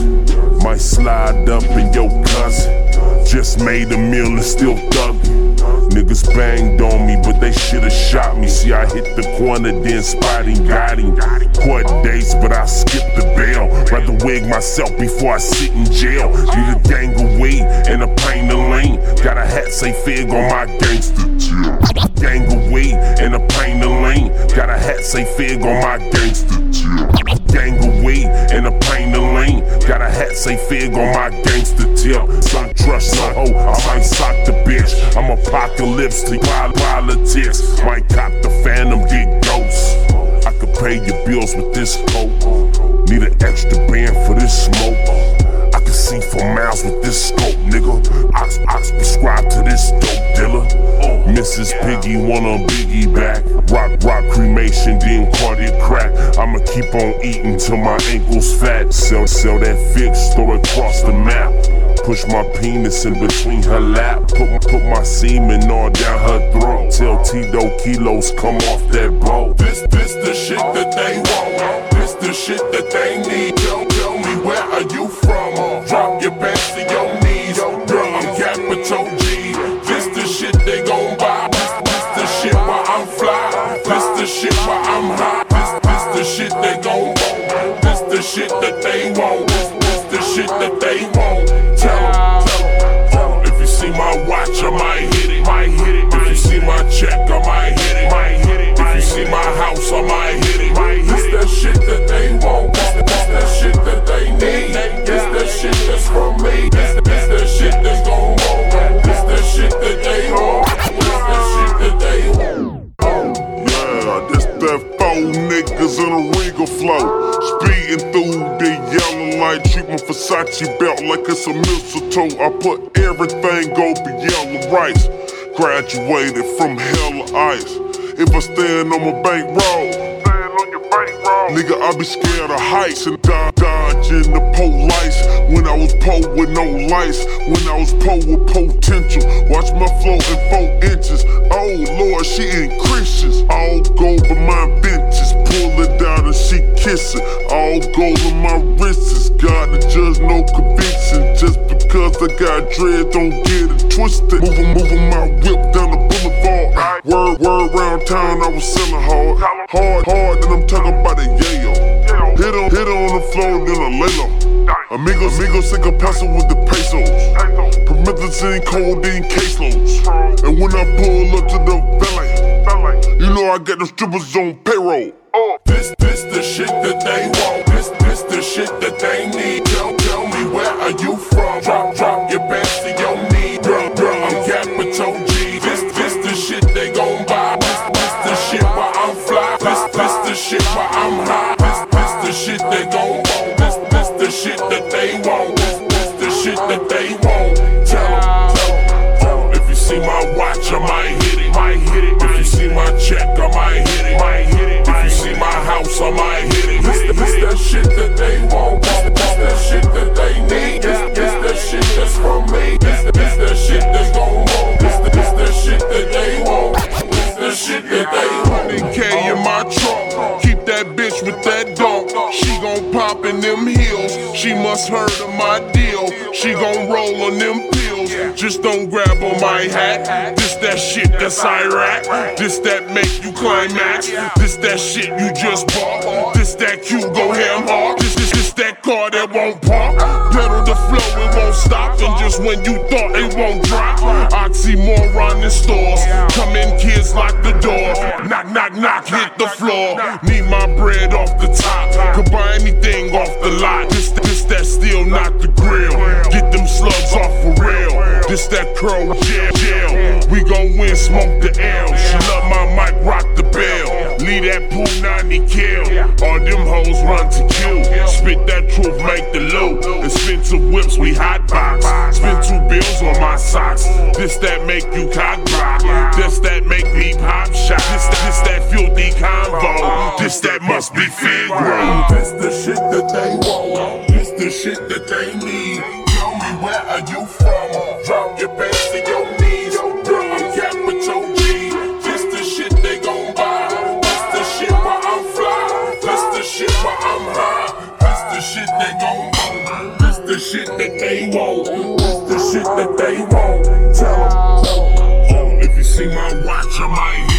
Might slide up in your cousin. Just made a meal and still thuggin'. Niggas banged on me, but they should've shot me. See, I hit the corner, then spotting, got him. Court dates, but I skipped the bail. Rather wig myself before I sit in jail. Need a gang of weed and a pint of lean. Got a hat, say fig on my gangster tail. Gang of weed and a pint of lean. Got a hat, say fig on my gangster tail. Gang of weed and a pint of lean. Got a hat, say fig on my gangster tail. Don't trust no hoe, I might sock the bitch. I'm apocalypse to politics. Might cop the phantom, get ghosts. I could pay your bills with this coke. Need an extra band for this smoke. I can see for miles with this scope, nigga. Ox prescribed to this dope dealer. Mrs. Piggy want a biggie back. Rock cremation, then cardiac crack. I'ma keep on eating till my ankles fat. Sell that fix, throw it across the map. Push my penis in between her lap. Put my semen all down her throat. Tell Tito kilos come off that boat. This the shit that they want. This the shit that they need. Tell me where are you from? Drop your pants to your knees. Girl, I'm capital G. This the shit they gon' buy. This the shit while I'm fly. This the shit while I'm high. This the shit they gon' want. This the shit that they want. This the shit that they want. Tell 'em. If you see my watch, I might hit it. If you see my check, I might hit it. If you see my house, I might hit it. This that shit that they want. This that shit that they need. This that shit that's from me. This that shit that's gon' want. This that shit that they want. This that shit that they want. Yeah, this that four niggas in a Regal flow. Speeding through the yellow light. Treat my Versace belt like it's a mistletoe. I put everything over yellow rice. Graduated from hella ice. If I stand on my bankroll, nigga, I be scared of heights and dodging the police. When I was poor with no lights, when I was poor with potential. Watch my flow in 4 inches. Oh Lord, she increases. All gold for my benches. Pull it down and she kiss it. All gold on my wrists. God the judge, no conviction. Just because I got dread, don't get it twisted. Moving my whip down the boulevard. Word round town, I was selling hard. Hard, then I'm talking about a yayo. Hit her on the floor, then I lay low. Amigos take a peso with the pesos. Promethazine, codeine, caseloads. And when I pull up to the valet, you know I got the strippers on payroll. This the shit that they want. This the shit that they need. Tell me where are you from? Drop your pants to your knees. Girl, I'm capital G. This the shit they gon' buy. This the shit while I'm fly. This the shit while I'm high. This the shit they gon' want. This the shit that they want. This the shit that they want. Tell 'em. If you see my watch, I might hit it. If you see my check, I might hit it. If you see my house, I might hit it. This that shit that they want. This that shit that they need. This that shit that's from me. This that shit that's gon' want. This that shit that they want. This that shit that they want. K in my trunk. Keep that bitch with that dunk. She gon' pop in them heels. She must heard of my deal. She gon' roll on them pills. Just don't grab on my hat. This that shit that's Iraq. This that make you climax. This that shit you just bought. This that Q go ham hard. This that car that won't park. Pedal the flow, it won't stop. And just when you thought it won't drop, oxymoron in stores. Come in, kids, lock the door. Knock, hit the floor. Need my bread off the top. Could buy anything off the lot. This that still not the grill. Get them slugs off for real. This that curl jail. We gon' win, smoke the L. She love my mic, rock the bell. Leave that pool 90 kill. All them hoes run to kill. Spit that truth, make the loot. Expensive whips, we hot box. Spend 2 bills on my socks. This that make you cock block. This that make me pop shot. This that filthy convo. This that must be Figaro. This the shit that they want. This the shit that they need. Tell me where are you from? Drop your pants to your knees. Girl, I'm capital G. This the shit they gon' buy. This the shit while I'm fly. This the shit while I'm high. This the shit they gon' want. see my watch, I might